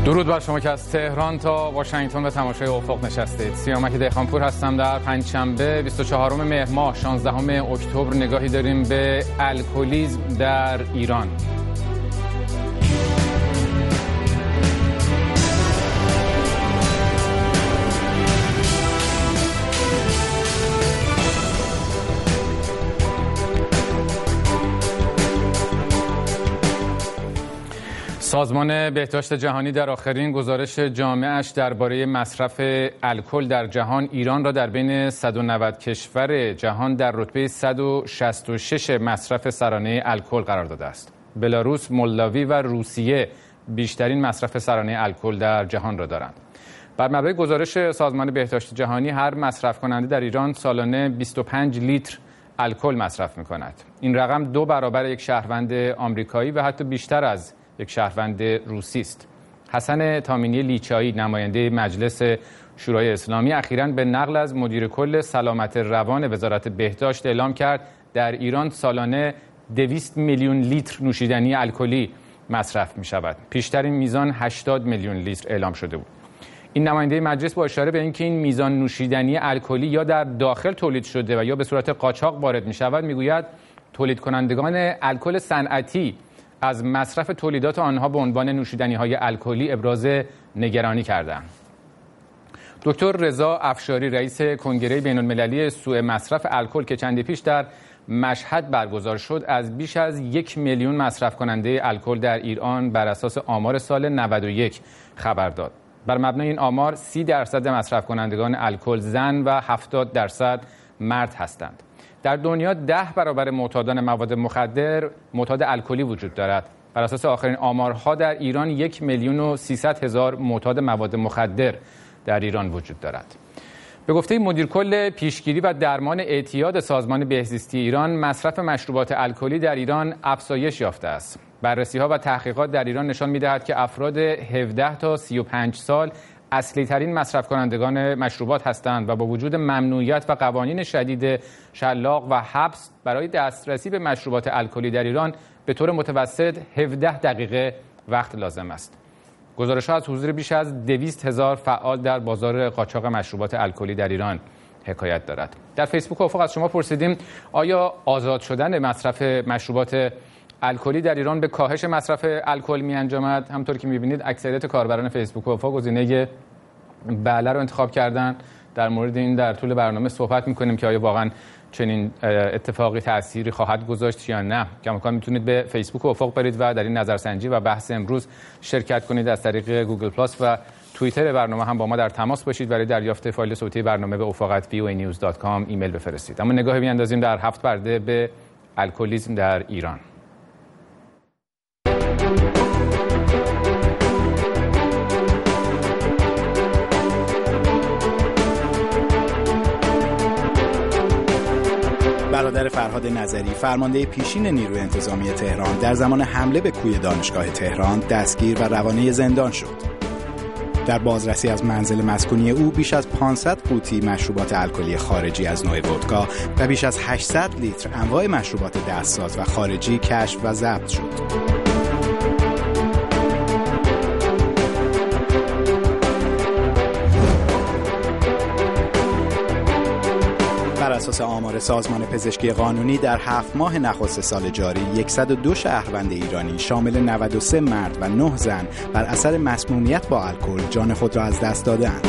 درود بر شما که از تهران تا واشنگتن به تماشای افق نشستید. سیامک دهقانپور هستم. در پنجشنبه 24 مهر ماه 16 اکتبر نگاهی داریم به الکلیسم در ایران. سازمان بهداشت جهانی در آخرین گزارش جامعش درباره مصرف الکل در جهان ایران را در بین 190 کشور جهان در رتبه 166 مصرف سرانه الکل قرار داده است. بلاروس، مولداوی و روسیه بیشترین مصرف سرانه الکل در جهان را دارند. بر مبنای گزارش سازمان بهداشت جهانی هر مصرف کننده در ایران سالانه 25 لیتر الکل مصرف می‌کند. این رقم 2 برابر یک شهروند آمریکایی و حتی بیشتر از یک شهروند روسی است. حسن تامینی لیچایی نماینده مجلس شورای اسلامی اخیراً به نقل از مدیر کل سلامت روان وزارت بهداشت اعلام کرد در ایران سالانه 200 میلیون لیتر نوشیدنی الکلی مصرف می شود. پیشترین میزان 80 میلیون لیتر اعلام شده بود. این نماینده مجلس با اشاره به اینکه این میزان نوشیدنی الکلی یا در داخل تولید شده و یا به صورت قاچاق وارد می شود میگوید تولید کنندگان الکل صنعتی از مصرف تولیدات آنها به عنوان نوشیدنی‌های الکلی ابراز نگرانی کردند. دکتر رضا افشاری رئیس کنگره بین‌المللی سوء مصرف الکل که چندی پیش در مشهد برگزار شد از بیش از 1 میلیون مصرف کننده الکل در ایران بر اساس آمار سال 91 خبر داد. بر مبنای این آمار 30% مصرف کنندگان الکل زن و 70% مرد هستند. در دنیا 10 برابر معتادان مواد مخدر معتاد الکلی وجود دارد. بر اساس آخرین آمارها در ایران 1,300,000 معتاد مواد مخدر در ایران وجود دارد. به گفته مدیر کل پیشگیری و درمان اعتیاد سازمان بهزیستی ایران، مصرف مشروبات الکلی در ایران افزایش یافته است. بررسی‌ها و تحقیقات در ایران نشان می‌دهد که افراد 17 تا 35 سال اصلی ترین مصرف کنندگان مشروبات هستند و با وجود ممنوعیت و قوانین شدید شلاق و حبس برای دسترسی به مشروبات الکلی در ایران به طور متوسط 17 دقیقه وقت لازم است. گزارش‌ها از حضور بیش از 200,000 فعال در بازار قاچاق مشروبات الکلی در ایران حکایت دارد. در فیسبوک افق از شما پرسیدیم آیا آزاد شدن مصرف مشروبات الکلی در ایران به کاهش مصرف الکل می‌انجامد؟ همونطور که می‌بینید اکثریت کاربران فیسبوک و افق گزینه بله رو انتخاب کردن. در مورد این در طول برنامه صحبت می‌کنیم که آیا واقعاً چنین اتفاقی تأثیری خواهد گذاشت یا نه. کماکان میتونید به فیسبوک و افق برید و در این نظرسنجی و بحث امروز شرکت کنید. از طریق گوگل پلاس و توییتر برنامه هم با ما در تماس باشید. برای دریافت فایل صوتی برنامه به ufaq@voanews.com ایمیل بفرستید. اما نگاهی بیاندازیم در 7 پرده به الکلیسم در ایران. برادر فرهاد نظری فرمانده پیشین نیروی انتظامی تهران در زمان حمله به کوی دانشگاه تهران دستگیر و روانه زندان شد. در بازرسی از منزل مسکونی او بیش از 500 قوطی مشروبات الکلی خارجی از نوع ودکا و بیش از 800 لیتر انواع مشروبات دستساز و خارجی کشف و ضبط شد. بر اساس آمار سازمان پزشکی قانونی در 7 ماه نخست سال جاری 102 شهروند ایرانی شامل 93 مرد و 9 زن بر اثر مسمومیت با الکل جان خود را از دست دادند.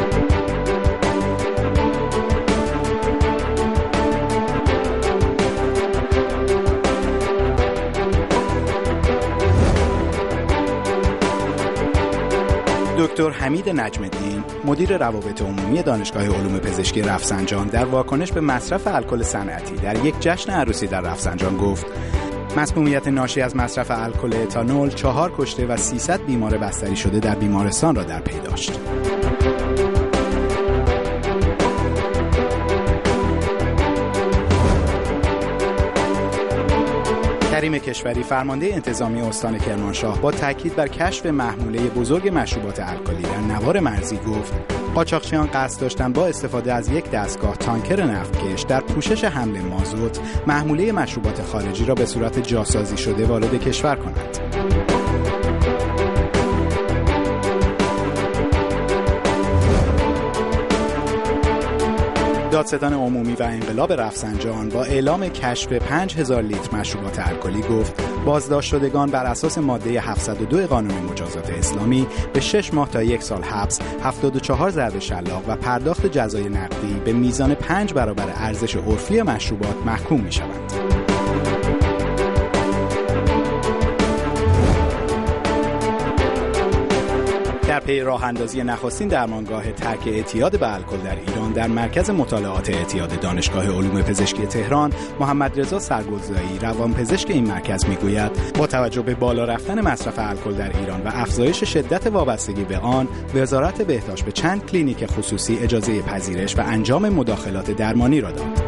دکتر حمید نجم‌الدین مدیر روابط عمومی دانشگاه علوم پزشکی رفسنجان در واکنش به مصرف الکل صنعتی در یک جشن عروسی در رفسنجان گفت مسمومیت ناشی از مصرف الکل اتانول 4 کشته و 300 بیمار بستری شده در بیمارستان را در پی داشت. کریم کشوری فرمانده انتظامی استان کرمانشاه با تاکید بر کشف محموله بزرگ مشروبات الکلی در نوار مرزی گفت قاچاقچیان قصد داشتند با استفاده از یک دستگاه تانکر نفتکش در پوشش حمل مازوت محموله مشروبات خارجی را به صورت جاسازی شده وارد کشور کنند. دادستان عمومی و انقلاب رفسنجان با اعلام کشف 5000 لیتر مشروبات الکلی گفت بازداشت شدگان بر اساس ماده 702 قانون مجازات اسلامی به 6 ماه تا 1 سال حبس، 74 ضرب شلاق و پرداخت جزای نقدی به میزان 5 برابر ارزش عرفی مشروبات محکوم می‌شوند. در پی راه اندازی نخستین درمانگاه ترک اعتیاد به الکل در ایران در مرکز مطالعات اعتیاد دانشگاه علوم پزشکی تهران، محمد رضا سرگلزایی روانپزشک این مرکز میگوید با توجه به بالا رفتن مصرف الکل در ایران و افزایش شدت وابستگی به آن، وزارت بهداشت به چند کلینیک خصوصی اجازه پذیرش و انجام مداخلات درمانی را داد.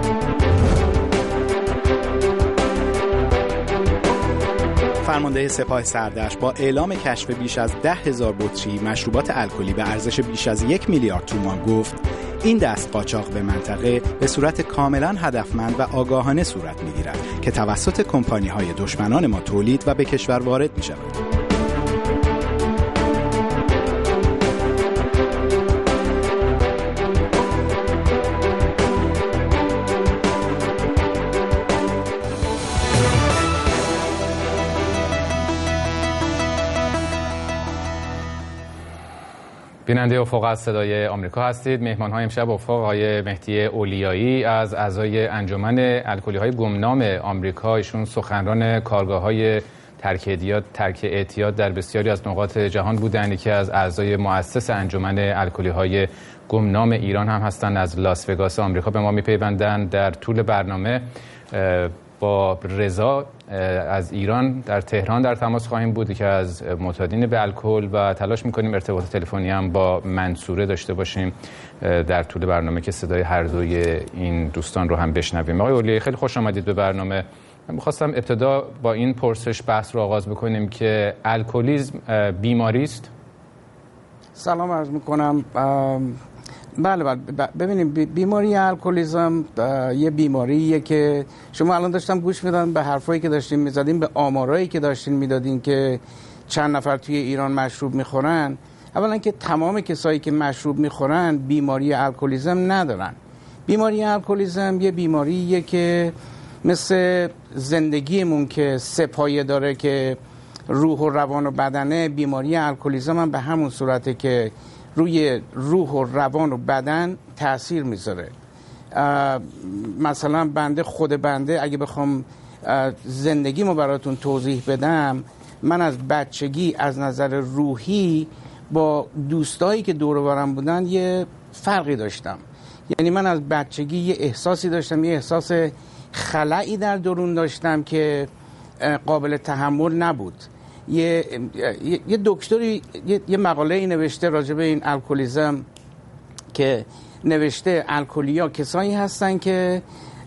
فرمانده سپاه سردشت با اعلام کشف بیش از 10,000 بطری مشروبات الکلی به ارزش بیش از 1 میلیارد تومان گفت این دست قاچاق به منطقه به صورت کاملا هدفمند و آگاهانه صورت می‌گیرد که توسط کمپانی‌های دشمنان ما تولید و به کشور وارد می‌شود. بیننده افق از صدای آمریکا هستید. مهمان‌های امشب افق آقای مهدی اولیایی از اعضای انجمن الکلی‌های گمنام آمریکا، ایشون سخنران کارگاه‌های ترک اعتیاد در بسیاری از نقاط جهان بودند. یکی از اعضای مؤسس انجمن الکلی‌های گمنام ایران هم هستند. از لاس وگاس آمریکا به ما می‌پیوندند. در طول برنامه با رضا از ایران در تهران در تماس خواهیم بود که از معتادین به الکل و تلاش می‌کنیم ارتباط تلفنی هم با منصوره داشته باشیم در طول برنامه که صدای هر دوی این دوستان رو هم بشنویم. آقای اولیایی خیلی خوش آمدید به برنامه. من می‌خواستم ابتدا با این پرسش بحث رو آغاز بکنیم که الکلیسم بیماری است؟ سلام عرض می‌کنم. بله ببینیم بیماری الکلیسم یه بیماریه که شما الان داشتم گوش میدادم به حرفایی که داشتین میزدین، به آمارایی که داشتین میدادین که چند نفر توی ایران مشروب میخورن. اولا که تمام کسایی که مشروب میخورن بیماری الکلیسم ندارن. بیماری الکلیسم یه بیماریه که مثل زندگیمون که سه پایه داره که روح و روان و بدنه، بیماری الکلیسم هم به همون صورته که روی روح و روان و بدن تأثیر میذاره. مثلا خود بنده اگه بخوام زندگیمو براتون توضیح بدم، من از بچگی از نظر روحی با دوستایی که دور و برم بودن یه فرقی داشتم. یعنی من از بچگی یه احساسی داشتم، یه احساس خلایی در درون داشتم که قابل تحمل نبود. یه دکتری یه مقاله نوشته راجع به این الکلیسم که نوشته الکلیا کسایی هستن که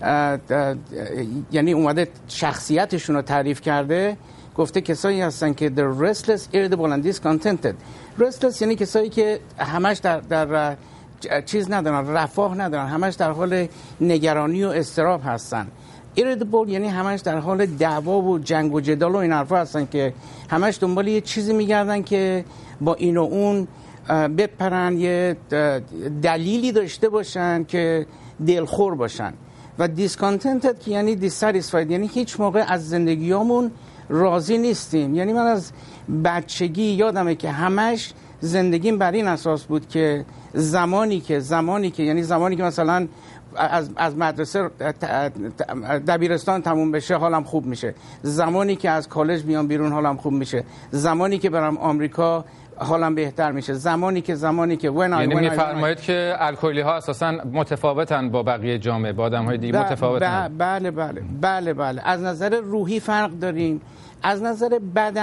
یعنی اومده شخصیتشون رو تعریف کرده، گفته کسایی هستن که the restless, irritable and discontented. restless یعنی کسایی که همش در چیز ندارن، رفاه ندارن، همش در حال نگرانی و اضطراب هستن. irritable یعنی همش در حال دعوا و جنگ و جدال و این حرفا هستن که همش دنبال یه چیزی میگردن که با این و اون بپرن، یه دلیلی داشته باشن که دلخور باشن. و discontented که یعنی dissatisfied یعنی هیچ موقع از زندگیامون راضی نیستیم. یعنی من از بچگی یادمه که همش زندگیم بر این اساس بود که زمانی که یعنی زمانی که مثلا از مدرسه دبیرستان تموم بشه حالم خوب میشه، زمانی که از کالج بیام بیرون حالم خوب میشه، زمانی که برم آمریکا حالم بهتر میشه، زمانی که یعنی میفرمایید که الکلی ها اساسا متفاوتن با بقیه جامعه، با آدم های دیگه متفاوتن. بله از نظر روحی فرق داریم. از نظر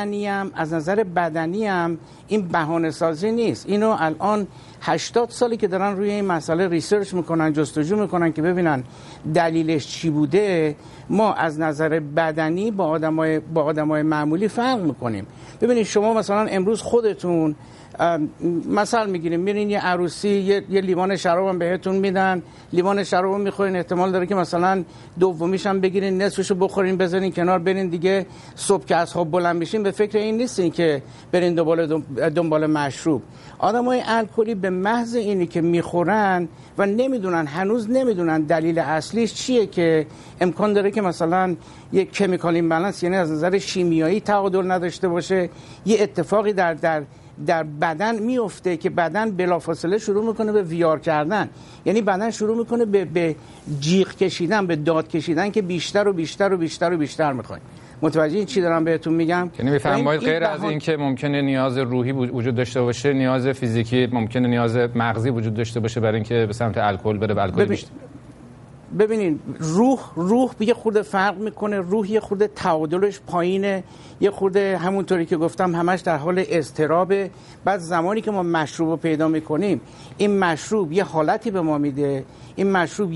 بدنی هم این بهانه سازی نیست. اینو الان 80 سالی که دارن روی این مسئله ریسرچ میکنن، جستجو میکنن که ببینن دلیلش چی بوده. ما از نظر بدنی با آدمای معمولی فرق میکنیم. ببینید شما مثلا امروز خودتون بهتون. مثلا میگیریم میرین یه عروسی یه لیوان شراب هم بهتون میدن، لیوان شراب رو میخورین، احتمال داره که مثلا دومیش هم بگیرین، نصفشو بخورین بذارین کنار، برین دیگه صبح که از خواب بلند میشین به فکر این نیستین که برین دنبال مشروب. آدمای الکلی به محض اینی که میخورن و نمیدونن، هنوز نمیدونن دلیل اصلیش چیه، که امکان داره که مثلا یک کمیکال ایمبالانس، یعنی از نظر شیمیایی تعادل نداشته باشه، یه اتفاقی در بدن میفته که بدن بلافاصله شروع میکنه به ویار کردن، یعنی بدن شروع میکنه به جیغ کشیدن، به داد کشیدن که بیشتر و بیشتر و بیشتر و بیشتر میخوایم. متوجه این چی دارم بهتون میگم؟ یعنی میفرمایید غیر از این که ممکنه نیاز روحی وجود داشته باشه، نیاز فیزیکی، ممکنه نیاز مغزی وجود داشته باشه برای اینکه به سمت الکل بره، الکل بیشتر. ببینین روح یه خورده فرق میکنه، روح یه خورده تعادلش پایینه، یه خورده همونطوری که گفتم همش در حال اضطرابه. بعد زمانی که ما مشروب رو پیدا میکنیم، این مشروب یه حالتی به ما میده، این مشروب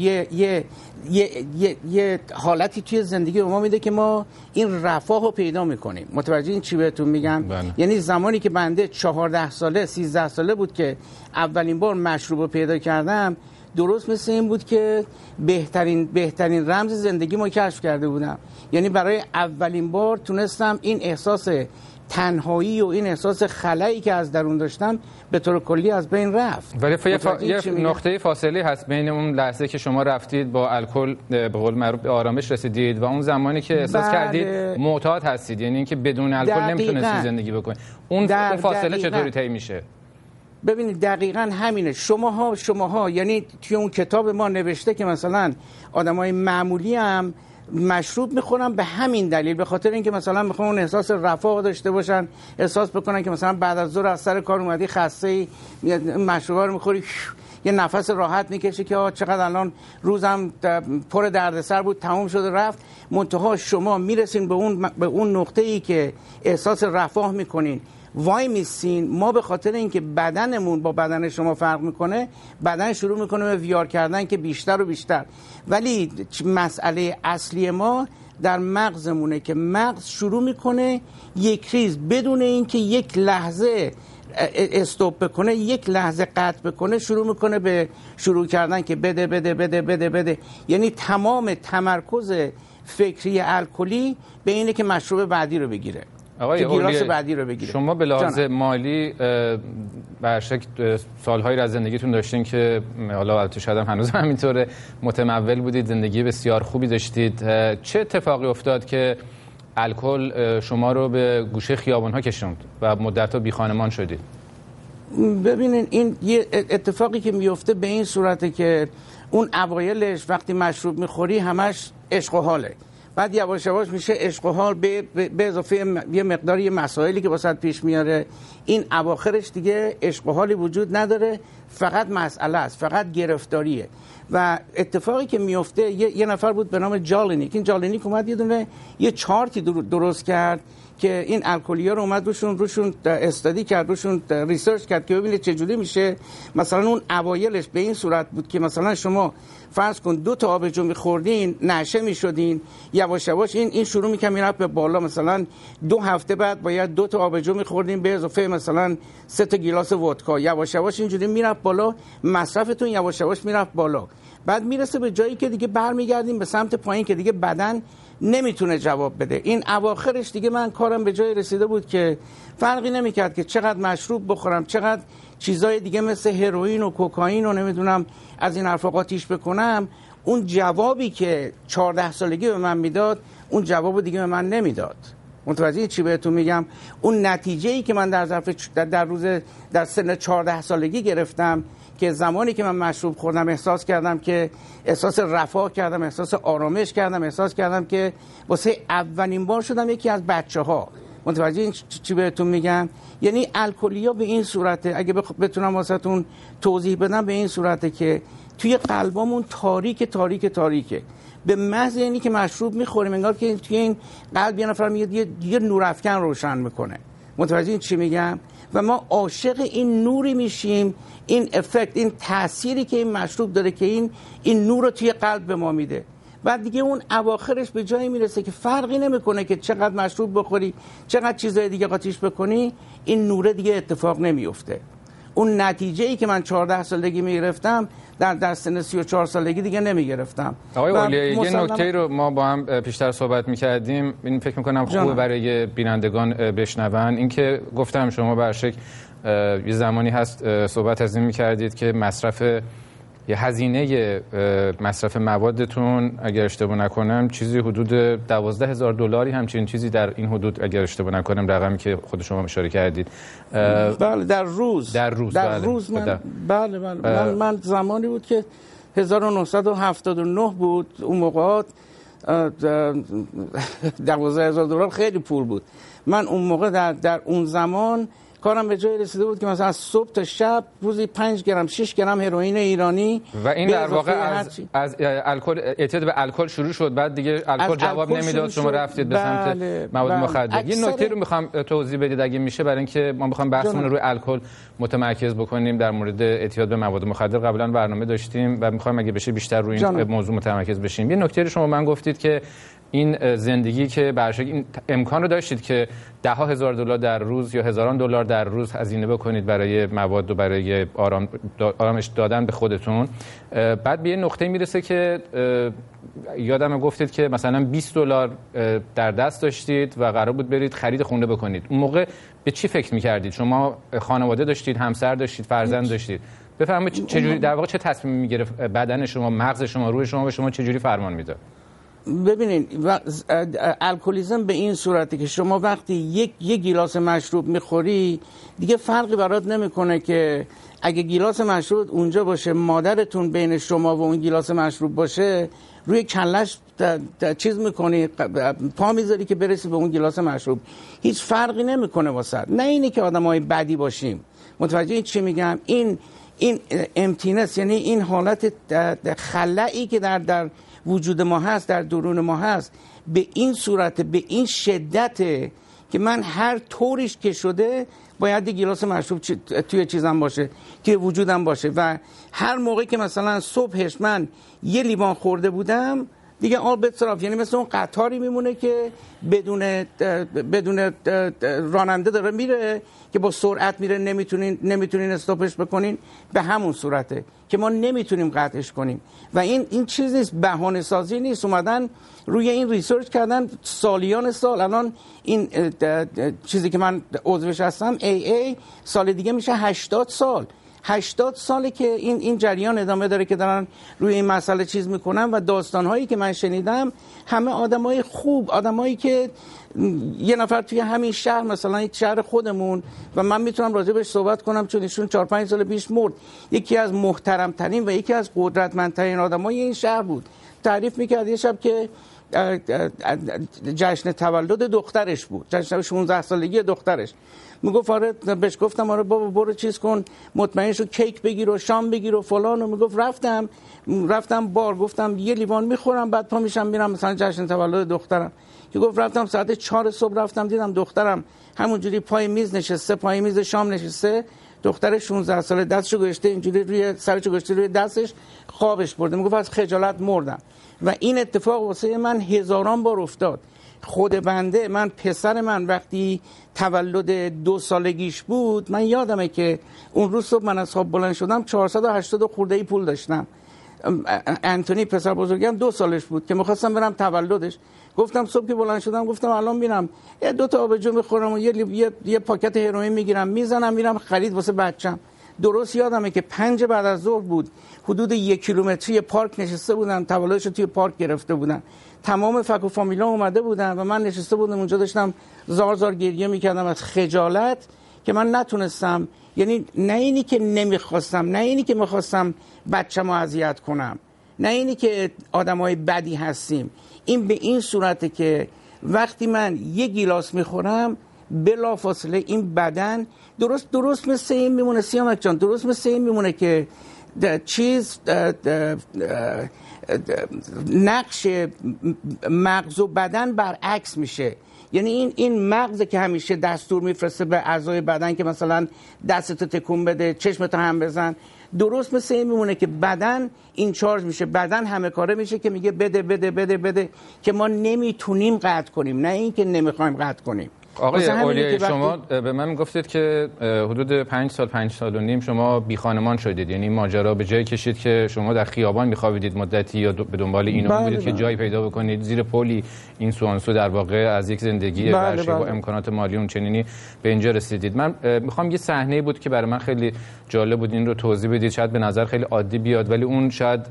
یه حالتی توی زندگی به ما میده که ما این رفاه رو پیدا میکنیم. متوجه این چی بهتون میگم؟ یعنی زمانی که بنده 14 ساله 13 ساله بود که اولین بار مشروب رو پیدا کردم، درست مثل این بود که بهترین رمز زندگی ما کشف کرده بودم. یعنی برای اولین بار تونستم این احساس تنهایی و این احساس خلایی که از درون داشتم به طور کلی از بین رفت. ولی یه نقطه فاصله هست بین اون لحظه که شما رفتید با الکل به قول معروف به آرامش رسیدید و اون زمانی که احساس کردید معتاد هستید، یعنی اینکه بدون الکل نمیتونستید زندگی بکنید. اون فاصله چطوری طی میشه؟ ببینید دقیقاً همینه. شماها یعنی توی اون کتاب ما نوشته که مثلا آدمای معمولی هم مشروب میخورن به همین دلیل، به خاطر اینکه مثلا میخوان اون احساس رفاه داشته باشن، احساس بکنن که مثلا بعد از ظهر از سر کار اومدی خسته‌ای، مشروبا رو میخوری، یه نفس راحت میکشی که چقدر الان روزم پر دردسر بود تموم شده رفت. منتها شما میرسین به اون نقطه‌ای که احساس رفاه میکنین، وای میسین. ما به خاطر اینکه بدنمون با بدن شما فرق میکنه، بدن شروع میکنه به ویار کردن که بیشتر و بیشتر. ولی مسئله اصلی ما در مغزمونه که مغز شروع میکنه یک ریز بدون اینکه یک لحظه استوب بکنه، یک لحظه قطع بکنه، شروع میکنه به شروع کردن که بده بده بده بده بده. یعنی تمام تمرکز فکری الکلی به اینه که مشروب بعدی رو بگیره، آقای گیلاس بعدی رو بگیره. شما به لحاظ مالی به شک سالهایی از زندگیتون داشتین که حالا البته شاید هنوز همینطوره، متمول بودید، زندگی بسیار خوبی داشتید. چه اتفاقی افتاد که الکل شما رو به گوشه خیابان‌ها کشوند و مدت‌ها بی خانمان شدید؟ ببینین این یه اتفاقی که میفته به این صورته که اون اوایلش وقتی مشروب میخوری همش عشق و حاله، بعد یواش یواش میشه عشق و حال به اضافه یه مقداری مسائلی که واسط پیش میاره. این اواخرش دیگه عشق و حالی وجود نداره، فقط مسئله است، فقط گرفتاریه. و اتفاقی که میفته یه نفر بود به نام جالینیک. این جالینیک اومد یه چارتی درست کرد که این الکلی‌ها رو اومد روشون استادی کرد، روشون ریسرچ کرد که ببینید چجوری میشه. مثلا اون اوایلش به این صورت بود که مثلا شما فرض کن 2 تا آبجو می‌خوردین، نشه می‌شدین، یواش یواش این شروع می‌کنه میرفت به بالا. مثلا 2 هفته بعد باید 2 تا آبجو می‌خوردین به اضافه مثلا 3 تا گیلاس ودکا، یواش یواش اینجوری میرفت بالا، مصرفتون یواش یواش میرفت بالا. بعد میرسه به جایی که دیگه برمیگردیم به سمت پایین که دیگه بدن نمیتونه جواب بده. این اواخرش دیگه من کارم به جای رسیده بود که فرقی نمیکرد که چقدر مشروب بخورم، چقدر چیزای دیگه مثل هروئین و کوکائین و نمیدونم از این حرفا قاطیش بکنم، اون جوابی که 14 سالگی به من میداد اون جواب دیگه به من نمیداد. متوجه چی بهتون میگم؟ اون نتیجه‌ای که من در سن 14 سالگی گرفتم که زمانی که من مشروب خوردم احساس کردم که احساس رفاه کردم، احساس آرامش کردم، احساس کردم که واسه اولین بار شدم یکی از بچه‌ها. متوجه این چی بهتون میگم؟ یعنی الکلیا به این صورته، اگه بتونم واسهتون توضیح بدم، به این صورته که توی قلبمون تاریکه. به محض اینی که مشروب میخوریم انگار که توی این قلب یه نفر میاد یه نورافکن روشن میکنه. متوجه این چی میگم؟ و ما عاشق این نوری میشیم، این افکت، این تأثیری که این مشروب داره که این نور رو توی قلب به ما میده. بعد دیگه اون اواخرش به جایی میرسه که فرقی نمیکنه که چقدر مشروب بخوری، چقدر چیزای دیگه قاطیش بکنی، این نوره دیگه اتفاق نمیفته. اون نتیجه‌ای که من 14 سالگی میگرفتم در سن 34 سالگی دیگه نمیگرفتم. آقای اولیایی یه نکته رو ما با هم پیشتر صحبت میکردیم، این فکر میکنم خوبه برای بینندگان بشنون. این که گفتم شما به هر شکل یه زمانی هست صحبت از این میکردید که یه هزینه مصرف موادتون اگر اشتباه نکنم چیزی حدود $12,000 همچین چیزی در این حدود اگر اشتباه نکنم، رقمی که خود شما اشاره کردید. بله در روز من زمانی بود که 1979 بود، اون موقع $12,000 خیلی پول بود. من اون موقع در اون زمان کارم به جای رسیده بود که مثلا از صبح تا شب روزی 5 گرم 6 گرم هروئین ایرانی و این در واقع از الکل، اعتیاد به الکل شروع شد، بعد دیگه الکل جواب نمیداد، شما رفتید به سمت مواد مخدر. یه نکته رو میخوام توضیح بدید اگه میشه، برای اینکه ما میخوام بحثمون رو روی الکل متمرکز بکنیم. در مورد اعتیاد به مواد مخدر قبلا برنامه داشتیم و میخوام اگه بشه بیشتر روی این موضوع متمرکز بشیم. یه نکته رو شما من گفتید که این زندگی که برشک این امکان رو داشتید که $10,000 در روز یا $1,000 در روز هزینه بکنید برای مواد و برای آرامش دادن به خودتون، بعد به یه نقطه میرسه که یادم گفتید که مثلا $20 در دست داشتید و قرار بود برید خرید خونه بکنید. اون موقع به چی فکر میکردید؟ شما خانواده داشتید، همسر داشتید، فرزند داشتید. بفرمایید چجوری در واقع چه تصمیمی میگرفت بدن شما، مغز شما، روح شما به شما چجوری فرمان میداد؟ ببینید الکلیسم به این صورتی که شما وقتی یک گیلاس مشروب میخوری دیگه فرقی برات نمیکنه که اگه گیلاس مشروب اونجا باشه، مادرتون بین شما و اون گیلاس مشروب باشه، روی کلش چیز میکنی، پا میذاری که برسی به اون گیلاس مشروب، هیچ فرقی نمیکنه واسه. نه اینی که آدمای بدی باشیم، متوجه چی میگم؟ این امتینس، یعنی این حالت خلایی که در وجود ما هست، در درون ما هست، به این صورت، به این شدت که من هر طوریش که شده باید یک گیلاس مشروب توی چیزم باشه، توی وجودم باشه. و هر موقعی که مثلا صبحش من یه لیوان خورده بودم دیگه آل بتراف، یعنی مثل اون قطاری میمونه که بدون راننده داره میره که با سرعت میره، نمیتونین استاپش بکنین، به همون صورته که ما نمیتونیم قطعش کنیم. و این چیز نیست، بهانه سازی نیست، اومدن روی این ریسرچ کردن سالیان سال. الان این چیزی که من عضوش هستم AA سال دیگه میشه 80 ساله که این جریان ادامه داره که دارن روی این مسئله چیز میکنن. و داستانهایی که من شنیدم همه آدمای خوب، آدمایی که یه نفر توی همین شهر، مثلا یک شهر خودمون، و من میتونم راجع بهش صحبت کنم چون ایشون 4-5 سال پیش مرد، یکی از محترمترین و یکی از قدرتمندترین آدمای این شهر بود. تعریف میکرد یه شب که جشن تولد دخترش بود، جشن 16 سالگی دخترش. میگفت آره، بهش گفتم آره بابا برو چیز کن، مطمئن شو کیک بگیر و شام بگیر و فلان. و میگفت رفتم بار، گفتم یه لیوان میخورم بعد پا میشم میرم مثلا جشن تولد دخترم. که گفت رفتم ساعت 4 صبح رفتم دیدم دخترم همونجوری پای میز نشسته، پای میز شام نشسته، دختر 16 ساله دستشو گذاشته اینجوری روی سرشو گذاشته روی دستش، خوابش برده. میگفت از خجالت مردم. و این اتفاق واسه من هزاران بار افتاد. خود بنده، من پسر من وقتی تولد 2 سالگیش بود، من یادمه که اون روز صبح من از خواب بلند شدم 480 خورده‌ای پول داشتم. انتونی پسر بزرگم 2 سالش بود که می‌خواستم برم تولدش. گفتم صبح که بلند شدم گفتم الان میرم 2 تا آبجو میخورم و یه پاکت هروئین میگیرم میزنم میرم خرید واسه بچم. درست یادمه که 5 بعد از ظهر بود، حدود 1 کیلومتری پارک نشسته بودن، تولدش رو توی پارک گرفته بودن، تمام فک و فامیلا اومده بودن و من نشسته بودم اونجا داشتم زار گریه میکردم از خجالت که من نتونستم، یعنی نه اینی که نمیخواستم، نه اینی که میخواستم بچه‌مو اذیت کنم، نه اینی که آدمای بدی هستیم، این به این صورته که وقتی من 1 گیلاس میخورم بلافاصله این بدن درست مثل این میمونه، سیامک جان، درست مثل این میمونه که نقش مغز و بدن برعکس میشه. یعنی این مغزه که همیشه دستور میفرسته به اعضای بدن که مثلا دستتو تکون بده، چشمتو هم بزن. درست مثل این میمونه که بدن این چارج میشه، بدن همه کاره میشه که میگه بده بده بده بده، که ما نمیتونیم قطع کنیم، نه این که نمیخوایم قطع کنیم. آقای اولیایی، شما به من گفتید که حدود 5 سال و نیم شما بی خانمان شدید، یعنی ماجرا به جای کشید که شما در خیابان میخوابیدید مدتی یا به دنبال اینا بودید که جایی پیدا بکنید زیر پلی این سو آن سو در واقع از یک زندگی ورشی با امکانات مالی اون چنینی به اینجا رسیدید. من میخوام یه صحنه بود که برای من خیلی جالب بود این رو توضیح بدید. شاید به نظر خیلی عادی بیاد ولی اون شاید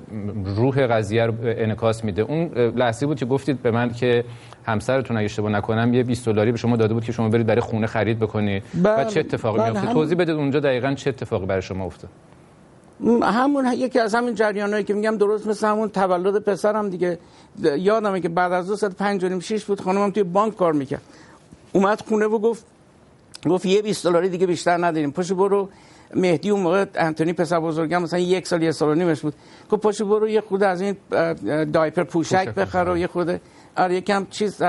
روح قضیه رو انعکاس میده. اون لحظه بود که گفتید به من که همسرتون اگه اشتباه نکنم یه $20 به شما داده بود که شما برید برای خونه خرید بکنید. و چه اتفاقی میفته؟ توضیح بدید اونجا دقیقاً چه اتفاقی برای شما افتاد؟ همون یکی از همین جریانایی که میگم، درست مثل همون تولد پسرم دیگه. یادمه که بعد از 2 ساعت 5 و نیم 6 بود، خانمم توی بانک کار میکرد، اومد خونه و گفت یه $20 دیگه بیشتر نداریم، پاشو برو. مهدی اون موقع انتونی پسر بزرگم مثلا 1 سال 1 سال و نیمش بود، گفت پاشو برو یه خورده از این دایپر پوشک بخر و یه خورده یکم چیز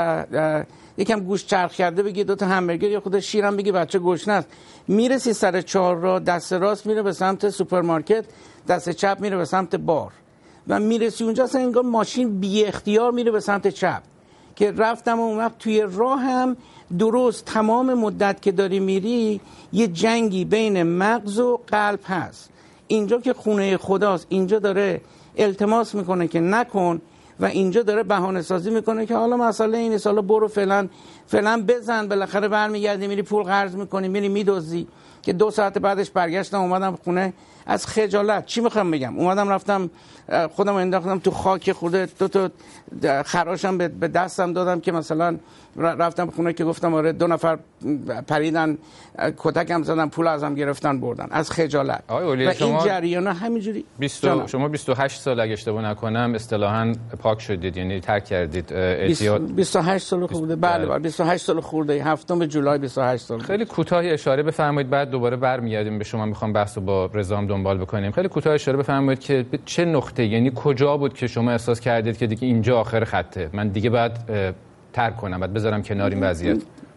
یکم گوشت چرخ کرده بگی، 2 تا همبرگر، یه خورده شیرم بگی بچه گشنه است. میرسی سر 4 راه، دست راست میره به سمت سوپرمارکت، دست چپ میره به سمت بار و میرسی اونجا اصلا انگار ماشین بی اختیار میره به سمت چپ. که رفتم اون وقت توی راه هم درست تمام مدت که داری میری یه جنگی بین مغز و قلب هست. اینجا که خونه خداست، اینجا داره التماس میکنه که نکن و اینجا داره بهانه سازی میکنه که حالا مسئله اینه، حالا برو فعلا بزن، بالاخره برمیگردی میری پول قرض میکنی میری میدوزی. که 2 ساعت بعدش برگشتم اومدم خونه از خجالت. چی میخوام بگم، اومدم رفتم خودم انداختم تو خاک، خورده 2 تا خراشم به دستم دادم که مثلا رفتم خونه که گفتم آره 2 نفر پریدن کتکم زدن، پول ازم گرفتن بردن از خجالت. و این جریانا همینجوری. شما 28 سال اگه اشتباه نکنم اصطلاحاً پاک شدید، یعنی ترک کردید اعتیاد. 28 سال خورده. بله 28 سال خورده، 7 جولای 28 سال. خیلی کوتاه اشاره بفرمایید، بعد دوباره برمیگردیم به شما. میخوام بحث رو با رضا دنبال بکنیم. خیلی کوتاه اشاره بفرمایید که چه نقطه، یعنی کجا بود که شما احساس کردید که دیگه اینجا آخر خطه، من دیگه باید ترک کنم، باید بذارم کنار این وضعیت؟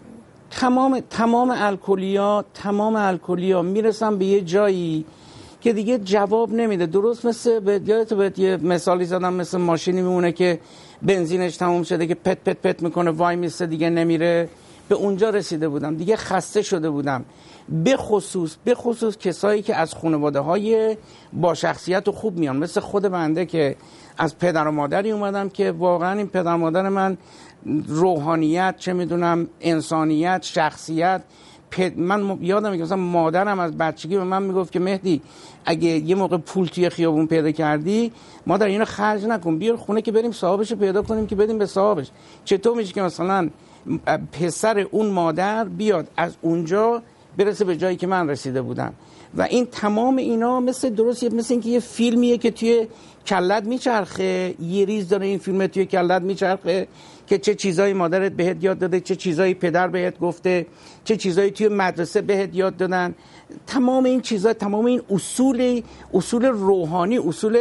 تمام الکلیا میرسم به یه جایی که دیگه جواب نمیده. درست مثل یادت یه مثالی زدم، مثل ماشینی میمونه که بنزینش تموم شده که پت پت پت میکنه وای میسته دیگه نمیره. به اونجا رسیده بودم، دیگه خسته شده بودم. به خصوص کسایی که از خانواده‌های با شخصیت و خوب میان، مثل خود بنده که از پدر و مادری اومدم که واقعا این پدر و مادر من روحانیت، چه میدونم انسانیت، شخصیت. من یادم میاد مثلا مادرم از بچگی به من میگفت که مهدی اگه یه موقع پول توی خیابون پیدا کردی مادر اینو خرج نکن، بیار خونه که بریم صاحبش رو پیدا کنیم که بدیم به صاحبش. چطور میشه که مثلا پسر اون مادر بیاد از اونجا برسه به جایی که من رسیده بودم؟ و این تمام اینا مثل اینکه یه فیلمیه که توی کلت میچرخه، یه ریز داره این فیلم توی کلت میچرخه که چه چیزایی مادرت بهت یاد داده، چه چیزایی پدر بهت گفته، چه چیزایی توی مدرسه بهت یاد دادن. تمام این چیزا، تمام این اصول روحانی، اصول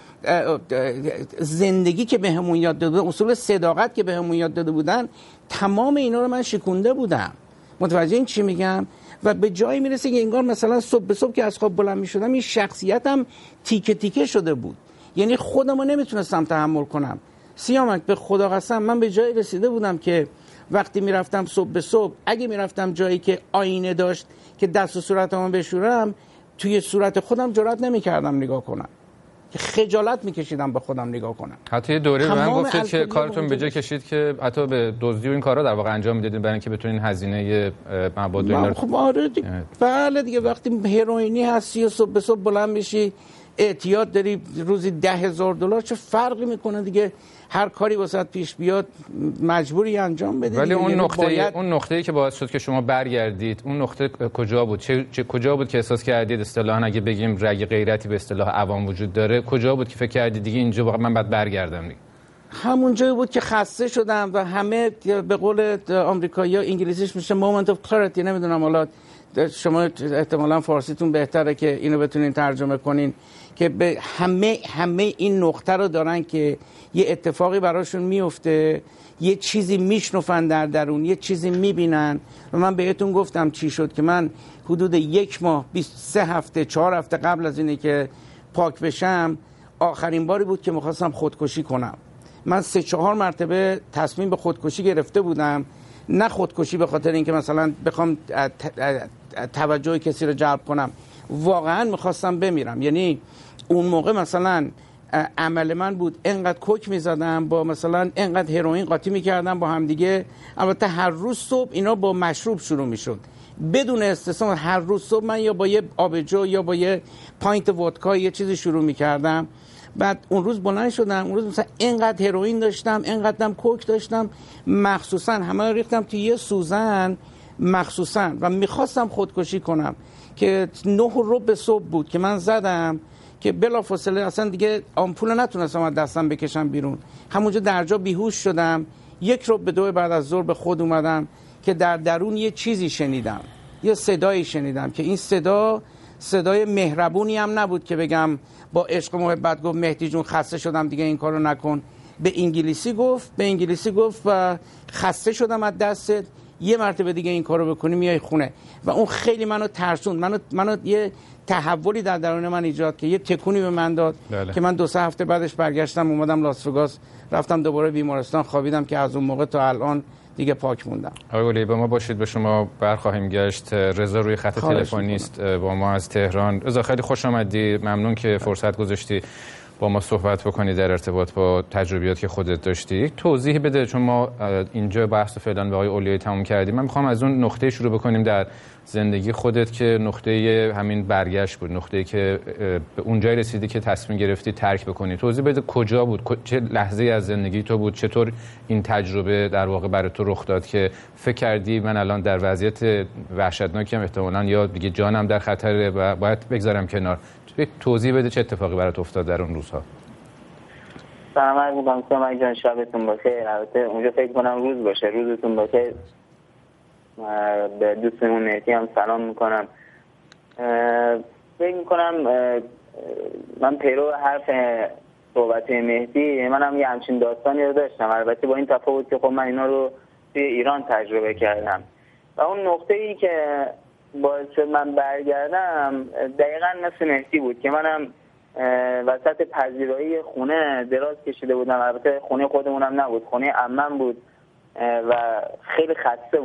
زندگی که بهمون یاد داده بودن، اصول صداقت که بهمون یاد داده بودن، تمام اینا رو من شکونده بودم. متوجه این چی میگم؟ و به جایی میرسه که انگار مثلا صبح به صبح که از خواب بلند میشدم این شخصیتم تیکه تیکه شده بود. یعنی خودم رو نمیتونستم تحمل کنم. سیامک به خدا قسم من به جایی رسیده بودم که وقتی میرفتم صبح به صبح، اگه میرفتم جایی که آینه داشت که دست و صورتمو بشورم، توی صورت خودم جرئت نمیکردم نگاه کنم، که خجالت میکشیدم به خودم نگاه کنم. حتی یه دوره به من گفتید که کارتون به جای کشید که حتی به دزدی و این کارا در واقع انجام میدادین برای اینکه بتونین هزینه مواد اینا. خب آره دیگه. بله دیگه، وقتی هروئینی هستی و صبح به صبح بلند میشی اعتیاد داری روزی $10,000، چه فرقی میکنه دیگه؟ هر کاری واسط پیش بیاد مجبوری انجام بدی. ولی اون نقطه‌ای که باعث شد که شما برگردید، اون نقطه کجا بود؟ کجا بود که احساس کردید اصطلاحاً اگه بگیم رگ غیرتی به اصطلاح عوام وجود داره، کجا بود که فکر کردید دیگه اینجا واقعا من باید برگردم دیگه؟ همون جایی بود که خسته شدم و همه به قول آمریکایی‌ها انگلیسیش میشه moment of clarity. نمیدونم حالا شما احتمالاً فارسیتون بهتره که اینو بتونین ترجمه کنین که به همه این نقطه رو دارن که یه اتفاقی براشون میفته، یه چیزی میشنفن در درون، یه چیزی میبینن. و من بهتون گفتم چی شد که من حدود 1 ماه 23 هفته 4 هفته قبل از اینه که پاک بشم آخرین باری بود که میخواستم خودکشی کنم. من 3-4 مرتبه تصمیم به خودکشی گرفته بودم، نه خودکشی به خاطر اینکه مثلا بخوام توجه کسی رو جلب کنم، واقعا میخواستم بمیرم. یعنی اون موقع مثلا عمل من بود انقدر کوک میزدم، با مثلا انقدر هروئین قاطی میکردم با هم دیگه. البته هر روز صبح اینا با مشروب شروع میشد بدون استثنا. هر روز صبح من یا با یه آبجو یا با یه پاینت ودکا یه چیزی شروع میکردم. بعد اون روز بلند شدم، اون روز مثلا اینقدر هروئین داشتم، اینقدرم کوک داشتم، مخصوصا همه ریختم توی یه سوزن مخصوصا و میخواستم خودکشی کنم که 9:15 صبح بود که من زدم که بلافاصله اصلا دیگه آمپول نتونستم از دستم بکشم بیرون. همونجا در جا بیهوش شدم. 1:02 بعد از ظهر به خود اومدم که در درون یه چیزی شنیدم، یه صدایی شنیدم که این صدای مهربونی هم نبود که بگم با عشق و محبت گفت مهدی جون خسته شدم دیگه این کارو نکن. به انگلیسی گفت و خسته شدم از دستت، یه مرتبه دیگه این کارو بکنی میای خونه. و اون خیلی منو ترسوند، منو یه تحولی در درون من ایجاد که یه تکونی به من داد. بله. که من 2-3 هفته بعدش برگشتم اومدم لاس وگاس، رفتم دوباره بیمارستان خوابیدم که از اون موقع تا الان دیگه پاک موندم. آقای ولی با ما باشید، به شما برخواهیم گشت. رضا روی خط تلفنی است با ما از تهران. رضا خیلی خوش آمدی، ممنون که فرصت گذاشتی با ما صحبت بکنی در ارتباط با تجربیاتی که خودت داشتی. توضیح بده، چون ما اینجا بحث فعلا به آقای اولیایی تموم کردیم. من میخوام از اون نقطه شروع بکنیم در زندگی خودت که نقطه همین برگشت بود، نقطه‌ای که به اونجایی رسیدی که تصمیم گرفتی ترک بکنی. توضیح بده کجا بود، چه لحظه‌ای از زندگی تو بود، چطور این تجربه در واقع برای تو رخ داد که فکر کردی من الان در وضعیت وحشتناکیم، احتمالاً یا دیگه جانم در خطره و باید بگذارم کنار. توضیح بده چه اتفاقی برات افتاد در اون روزها. سلام عرض می‌کنم سلام جان، شبتون بخیر. البته اونجا فکر کنم روز باشه، روزتون بخیر. به دوستمون مهدی هم سلام میکنم. فکر میکنم من پیرو حرف صحبت مهدی، منم یه همچین داستانی رو داشتم، البته با این تفاوت که خب من اینا رو توی ایران تجربه کردم و اون نقطه‌ای که باعث شد من برگردم دقیقاً مثل مهدی بود که منم وسط پذیرایی خونه دراز کشیده بودم. البته خونه خودمونم نبود، خونه عمم بود و خیلی خسته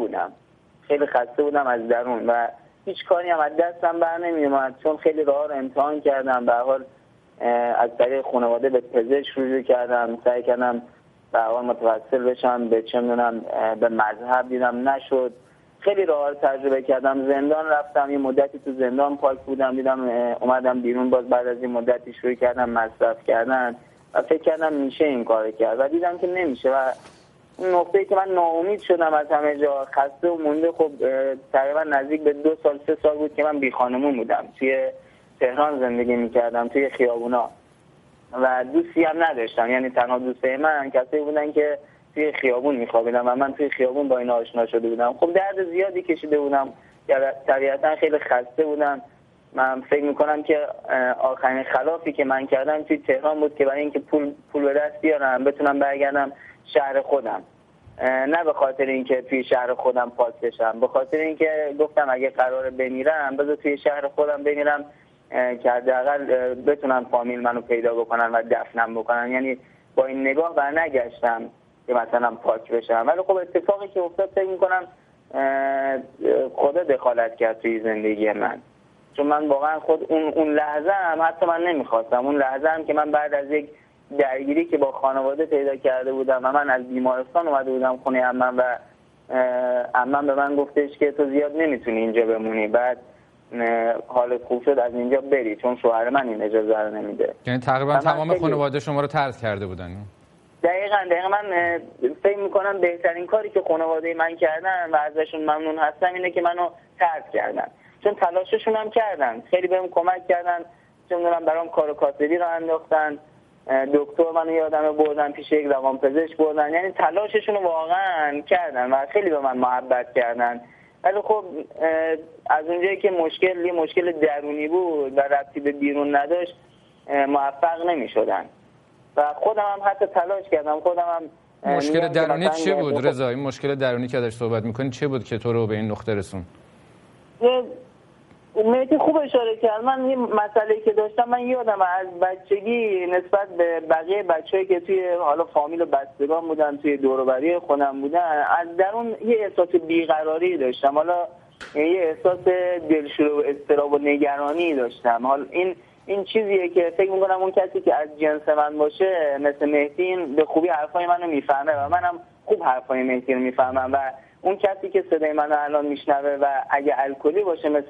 بودم از درون و هیچ کاری هم از دستم بر نمیومد، چون خیلی راه رو امتحان کردم. به هر حال از طریق خانواده به پزشک رجوع کردم، سعی کردم به هر حال متوسل بشم به چه میدونم به مذهب، دیدم نشد. خیلی راه رو تجربه کردم. زندان رفتم، یه مدتی تو زندان پاک بودم، دیدم اومدم بیرون، باز بعد از این مدتی شروع کردم مصرف کردن و فکر کردم میشه این کارو کرد و دیدم که نمیشه و اون نقطه‌ای که من ناامید شدم از همه جا، خسته و مونده. خب تقریبا نزدیک به 2-3 سال بود که من بی خانمون بودم، توی تهران زندگی میکردم، توی خیابونا و دوستی هم نداشتم. یعنی تنها دوستای من کسایی بودن که توی خیابون میخوابیدم و من توی خیابون با اینا آشنا شده بودم. خب درد زیادی کشیده بودم، طبیعتا خیلی خسته بودم. من فکر میکنم که آخرین خلافی که من کردم توی تهران بود که برای اینکه پول به دست بیارم بتونم برگردم شهر خودم، نه به خاطر اینکه توی شهر خودم پاک بشم، به خاطر اینکه گفتم اگه قراره بمیرم بذار توی شهر خودم بمیرم که حداقل بتونن فامیل منو پیدا بکنن و دفنم بکنن. یعنی با این نگاه برنگشتم که مثلا پاک بشم. ولی خب اتفاقی که افتاد فکر میکنم خدا دخالت کرد توی زندگی من، چون من واقعا خود اون لحظه هم حتی من نمیخواستم. اون لحظه هم که من بعد از یک درگیری که با خانواده پیدا کرده بودم و من از بیمارستان اومده بودم خونه عمم و عمم به من گفتش که تو زیاد نمیتونی اینجا بمونی، بعد حالت خوب شد از اینجا بری، چون شوهر من این اجازه رو نمیده. یعنی تقریبا تمام خانواده شما رو طرد کرده بودن؟ دقیقاً من فکر میکنم بهترین کاری که خانواده من کردن و ازشون ممنون هستم اینه که منو طرد کردن، چون تلاششون هم کردن، خیلی بهم کمک کردن، چون برام کار و کاسبی رو انداختن دکتر منو یادمه بردن پیش یک روانپزشک بردن، یعنی تلاششون رو واقعا کردن و خیلی به من محبت کردن. ولی خب از اونجایی که مشکل درونی بود و ربطی به بیرون نداشت موفق نمی‌شدن و خودم هم حتی تلاش کردم. مشکل درونی چه بود رضا؟ این مشکل درونی که ازش صحبت می‌کنی چه بود که تو رو به این نقطه رسون؟ مهدی خوب اشاره کرد. من یه مسئله‌ای که داشتم، من یادم از بچگی نسبت به بقیه بچه‌ای که توی حالا فامیل و بستگان بودن، توی دور و بری خودم بودن، از درون یه احساس بیقراری داشتم. حالا یه احساس دلشوره و اضطراب و نگرانی داشتم. حالا این چیزیه که فکر می‌کنم اون کسی که از جنس من باشه مثل مهدی به خوبی حرفای منو میفهمه و منم خوب حرفای مهدی رو میفهمم و اون کسی که صدای منو الان میشنوه و اگه الکلی باشه مثل